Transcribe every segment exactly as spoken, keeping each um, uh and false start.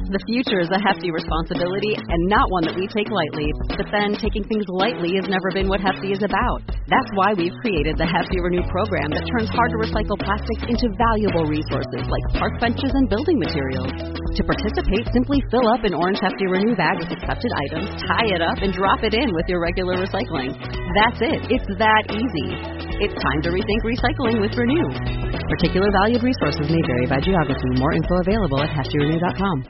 The future is a hefty responsibility and not one that we take lightly. But then, taking things lightly has never been what Hefty is about. That's why we've created the Hefty Renew program that turns hard-to-recycle plastics into valuable resources like park benches and building materials. To participate, simply fill up an orange Hefty Renew bag with accepted items, tie it up, and drop it in with your regular recycling. That's it. It's that easy. It's time to rethink recycling with Renew. Particular valued resources may vary by geography. More info available at hefty renew dot com.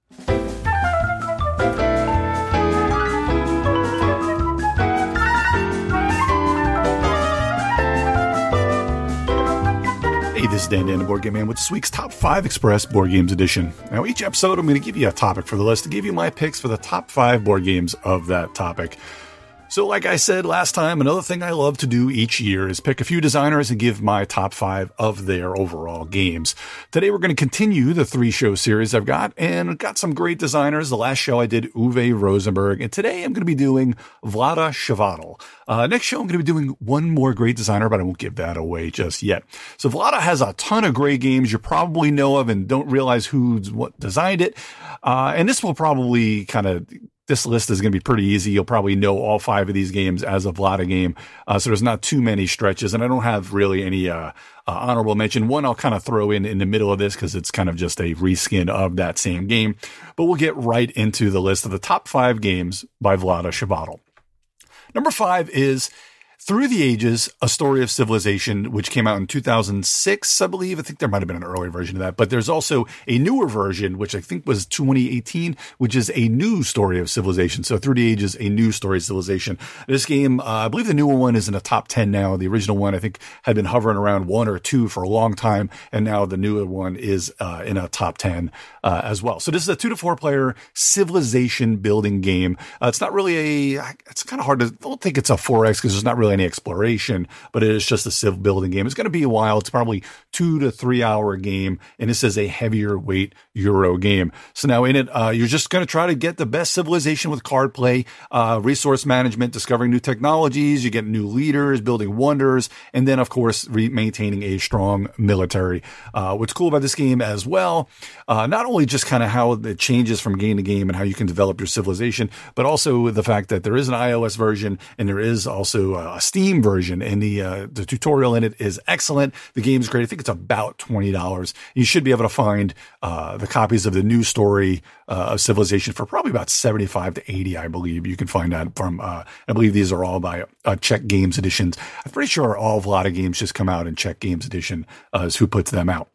Hey, this is Dan Dan, the Board Game Man, with this week's Top five Express Board Games Edition. Now, each episode, I'm going to give you a topic for the list to give you my picks for the top five board games of that topic. So like I said last time, another thing I love to do each year is pick a few designers and give my top five of their overall games. Today we're going to continue the three show series I've got, and got some great designers. The last show I did Uwe Rosenberg, and today I'm going to be doing Vlaada Chvátil. Uh, next show I'm going to be doing one more great designer, but I won't give that away just yet. So Vlaada has a ton of great games you probably know of and don't realize who's what designed it. Uh, and this will probably kind of This list is going to be pretty easy. You'll probably know all five of these games as a Vlaada game. Uh, so there's not too many stretches, and I don't have really any, uh, uh honorable mention. One I'll kind of throw in in the middle of this because it's kind of just a reskin of that same game, but we'll get right into the list of the top five games by Vlaada Chvátil. Number five is Through the Ages, A Story of Civilization, which came out in two thousand six, I believe. I think there might have been an earlier version of that, but there's also a newer version, which I think was twenty eighteen, which is a new story of civilization. So Through the Ages, A New Story of Civilization. This game, uh, I believe the newer one is in the top ten now. The original one, I think, had been hovering around one or two for a long time, and now the newer one is uh, in a top ten uh, as well. So this is a two to four player civilization building game. Uh, it's not really a, it's kind of hard to, I don't think it's a four X because there's not really any exploration, but it is just a civ building game. It's going to be a while. It's probably two to three hour game, and this is a heavier weight Euro game. So now in it, uh, you're just going to try to get the best civilization with card play, uh, resource management, discovering new technologies. You get new leaders, building wonders, and then of course re- maintaining a strong military. Uh, what's cool about this game as well, uh, not only just kind of how it changes from game to game and how you can develop your civilization, but also the fact that there is an iOS version and there is also a Steam version, and the uh, the tutorial in it is excellent. The game's great. I think it's about twenty dollars. You should be able to find uh, the copies of the new story uh, of Civilization for probably about seventy-five to eighty, I believe. You can find that from, uh, I believe these are all by uh, Czech Games Editions. I'm pretty sure all Vlaada games just come out in Czech Games Edition uh, is who puts them out.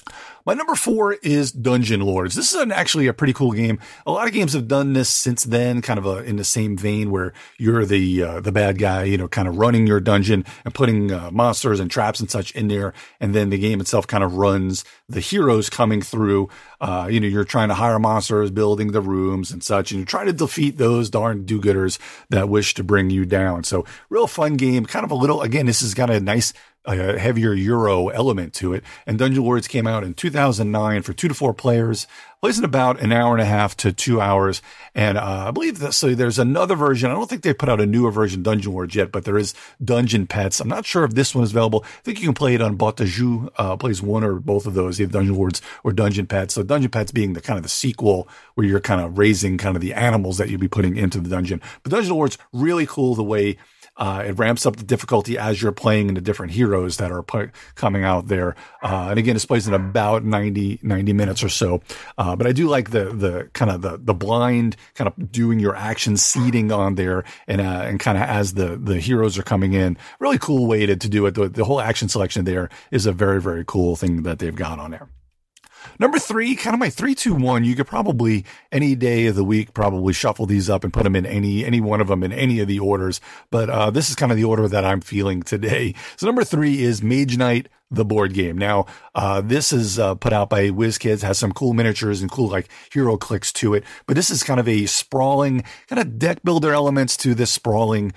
My number four is Dungeon Lords. This is an, actually a pretty cool game. A lot of games have done this since then, kind of a, in the same vein where you're the uh, the bad guy, you know, kind of running your dungeon and putting uh, monsters and traps and such in there. And then the game itself kind of runs the heroes coming through. Uh, you know, you're trying to hire monsters, building the rooms and such, and you're trying to defeat those darn do-gooders that wish to bring you down. So real fun game, kind of a little, again, this has got a nice a heavier Euro element to it. And Dungeon Lords came out in two thousand nine for two to four players. Plays in about an hour and a half to two hours. And uh, I believe that, so there's another version. I don't think they put out a newer version of Dungeon Lords yet, but there is Dungeon Pets. I'm not sure if this one is available. I think you can play it on Boîte à Jeux, uh, plays one or both of those, either Dungeon Lords or Dungeon Pets. So Dungeon Pets being the kind of the sequel where you're kind of raising kind of the animals that you'll be putting into the dungeon. But Dungeon Lords, really cool the way Uh, it ramps up the difficulty as you're playing in the different heroes that are pu- coming out there. Uh, and again, this plays in about ninety, ninety minutes or so. Uh, but I do like the, the kind of the, the blind kind of doing your action seeding on there and, uh, and kind of as the, the heroes are coming in. Really cool way to, to do it. The, the whole action selection there is a very, very cool thing that they've got on there. Number three, kind of my three, two, one. You could probably any day of the week probably shuffle these up and put them in any any one of them in any of the orders. But uh, this is kind of the order that I'm feeling today. So number three is Mage Knight, the board game. Now, uh, this is uh, put out by WizKids, has some cool miniatures and cool like hero clicks to it. But this is kind of a sprawling, kind of deck builder elements to this sprawling,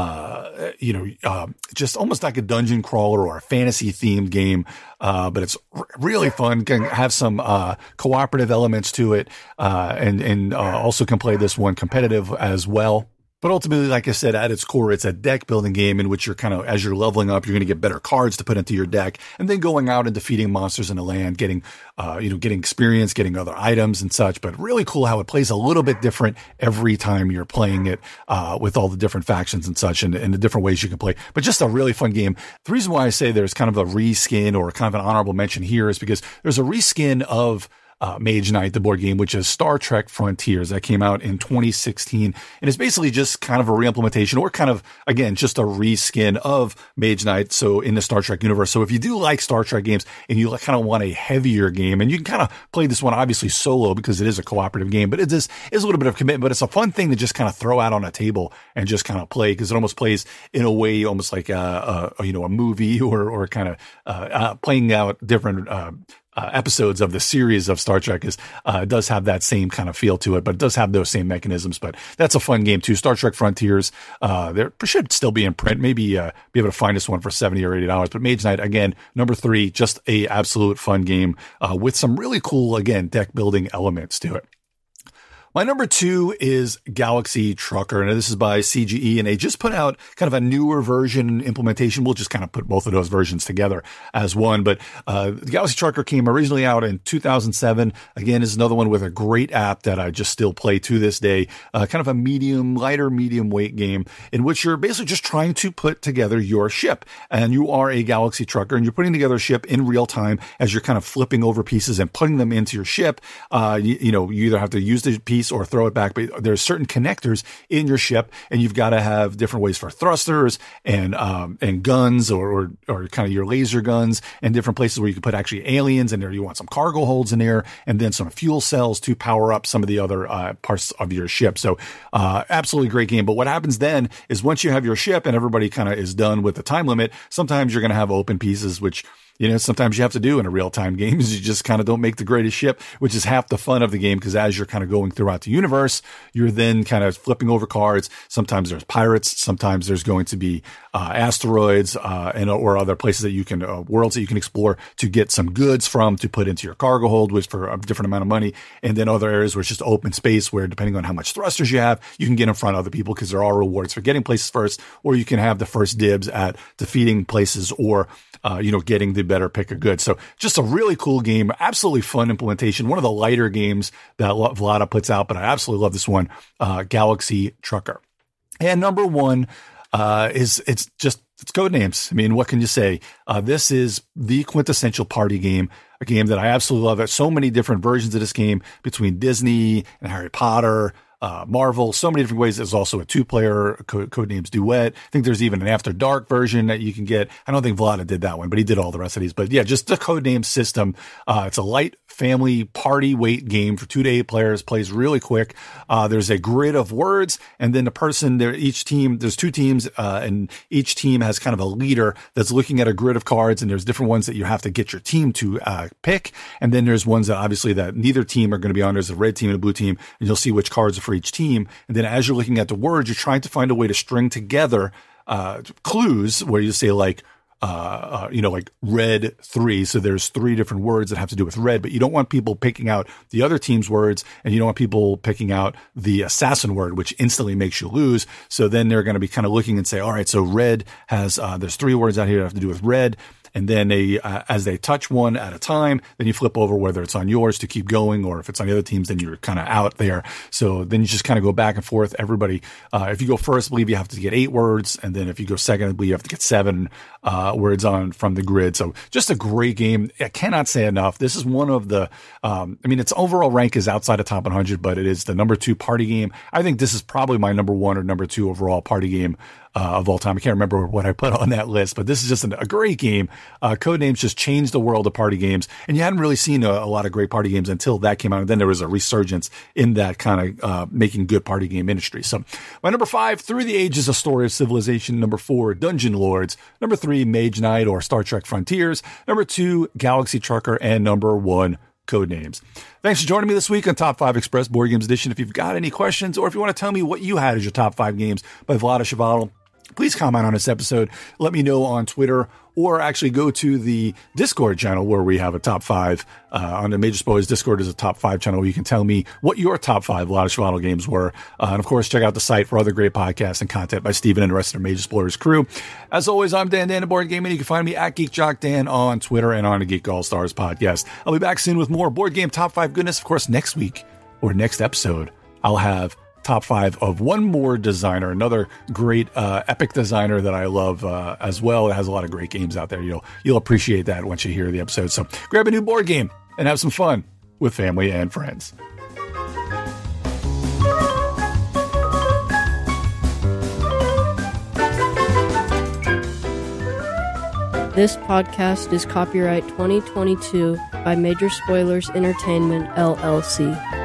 uh, you know, uh, just almost like a dungeon crawler or a fantasy themed game. Uh, but it's r- really fun. Can have some, uh, cooperative elements to it. Uh, and, and, uh, also can play this one competitive as well. But ultimately, like I said, at its core, it's a deck building game in which you're kind of, as you're leveling up, you're going to get better cards to put into your deck, and then going out and defeating monsters in the land, getting, uh, you know, getting experience, getting other items and such. But really cool how it plays a little bit different every time you're playing it, uh, with all the different factions and such, and, and the different ways you can play. But just a really fun game. The reason why I say there's kind of a reskin or kind of an honorable mention here is because there's a reskin of Uh, Mage Knight, the board game, which is Star Trek Frontiers, that came out in twenty sixteen. And it's basically just kind of a reimplementation, or kind of, again, just a reskin of Mage Knight. So in the Star Trek universe. So if you do like Star Trek games and you kind of want a heavier game, and you can kind of play this one obviously solo because it is a cooperative game, but it is, is a little bit of commitment, but it's a fun thing to just kind of throw out on a table and just kind of play, because it almost plays in a way almost like a, a you know, a movie, or, or kind of, uh, uh playing out different, uh, Uh, episodes of the series of Star Trek is, uh, does have that same kind of feel to it, but it does have those same mechanisms. But that's a fun game too. Star Trek Frontiers, uh, there should still be in print. Maybe, uh, be able to find this one for seventy or eighty dollars. But Mage Knight, again, number three, just a absolute fun game, uh, with some really cool, again, deck building elements to it. My number two is Galaxy Trucker, and this is by C G E, and they just put out kind of a newer version implementation. We'll just kind of put both of those versions together as one, but uh, the Galaxy Trucker came originally out in two thousand seven. Again, is another one with a great app that I just still play to this day, uh, kind of a medium, lighter, medium weight game in which you're basically just trying to put together your ship, and you are a Galaxy Trucker, and you're putting together a ship in real time as you're kind of flipping over pieces and putting them into your ship. Uh, you, you know, you either have to use the piece or throw it back, but there's certain connectors in your ship, and you've got to have different ways for thrusters and um and guns, or or, or kind of your laser guns, and different places where you can put actually aliens in there. You want some cargo holds in there, and then some fuel cells to power up some of the other uh, parts of your ship. So uh absolutely great game. But what happens then is once you have your ship and everybody kind of is done with the time limit, sometimes you're going to have open pieces, which, you know, sometimes you have to do in a real-time game, is you just kind of don't make the greatest ship, which is half the fun of the game, because as you're kind of going throughout the universe, you're then kind of flipping over cards. Sometimes there's pirates. Sometimes there's going to be uh, asteroids uh, and or other places that you can, uh, worlds that you can explore to get some goods from to put into your cargo hold, which for a different amount of money. And then other areas where it's just open space, where depending on how much thrusters you have, you can get in front of other people, because there are rewards for getting places first, or you can have the first dibs at defeating places, or Uh, you know, getting the better pick of goods. So just a really cool game, absolutely fun implementation. One of the lighter games that Vlada puts out, but I absolutely love this one, uh, Galaxy Trucker. And number one, uh, is, it's just, it's Codenames. I mean, what can you say? Uh, this is the quintessential party game, a game that I absolutely love. There's so many different versions of this game between Disney and Harry Potter, Uh, Marvel, so many different ways. There's also a two-player co- Codenames Duet. I think there's even an After Dark version that you can get. I don't think Vlada did that one, but he did all the rest of these. But yeah, just the Codenames system. Uh, it's a light family party weight game for two to eight players, plays really quick. Uh, there's a grid of words, and then the person there, each team, there's two teams, uh, and each team has kind of a leader that's looking at a grid of cards, and there's different ones that you have to get your team to, uh, pick. And then there's ones that obviously that neither team are going to be on. There's a red team and a blue team, and you'll see which cards are for each team. And then as you're looking at the words, you're trying to find a way to string together, uh, clues where you say like, uh, uh, you know, like red three. So there's three different words that have to do with red, but you don't want people picking out the other team's words, and you don't want people picking out the assassin word, which instantly makes you lose. So then they're going to be kind of looking and say, all right, so red has, uh, there's three words out here that have to do with red. And then they, uh, as they touch one at a time, then you flip over whether it's on yours to keep going, or if it's on the other teams, then you're kind of out there. So then you just kind of go back and forth. Everybody, uh, if you go first, I believe you have to get eight words. And then if you go second, I believe you have to get seven, uh, words on from the grid. So just a great game. I cannot say enough. This is one of the, um, I mean, its overall rank is outside of top one hundred, but it is the number two party game. I think this is probably my number one or number two overall party game Uh, of all time. I can't remember what I put on that list, but this is just an, a great game. Uh, Codenames just changed the world of party games, and you hadn't really seen a, a lot of great party games until that came out. And then there was a resurgence in that kind of, uh, making good party game industry. So my number five, Through the Ages, A Story of Civilization. Number four, Dungeon Lords. Number three, Mage Knight or Star Trek Frontiers. Number two, Galaxy Trucker. And number one, Codenames. Thanks for joining me this week on Top five Express Board Games Edition. If you've got any questions, or if you want to tell me what you had as your top five games by Vlada Chvátil, please comment on this episode. Let me know on Twitter, or actually go to the Discord channel where we have a top five. Uh, on the Major Spoilers Discord is a top five channel where you can tell me what your top five Lotta Schwaddle games were. Uh, and of course, check out the site for other great podcasts and content by Steven and the rest of the Major Spoilers crew. As always, I'm Dan Dan, the Board Gaming. You can find me at Geek Jock Dan on Twitter and on the Geek All Stars podcast. I'll be back soon with more board game top five goodness. Of course, next week or next episode, I'll have top five of one more designer, another great uh, epic designer that I love uh, as well. It has a lot of great games out there. You'll you'll appreciate that once you hear the episode. So grab a new board game and have some fun with family and friends. This podcast is copyright twenty twenty-two by Major Spoilers Entertainment, L L C.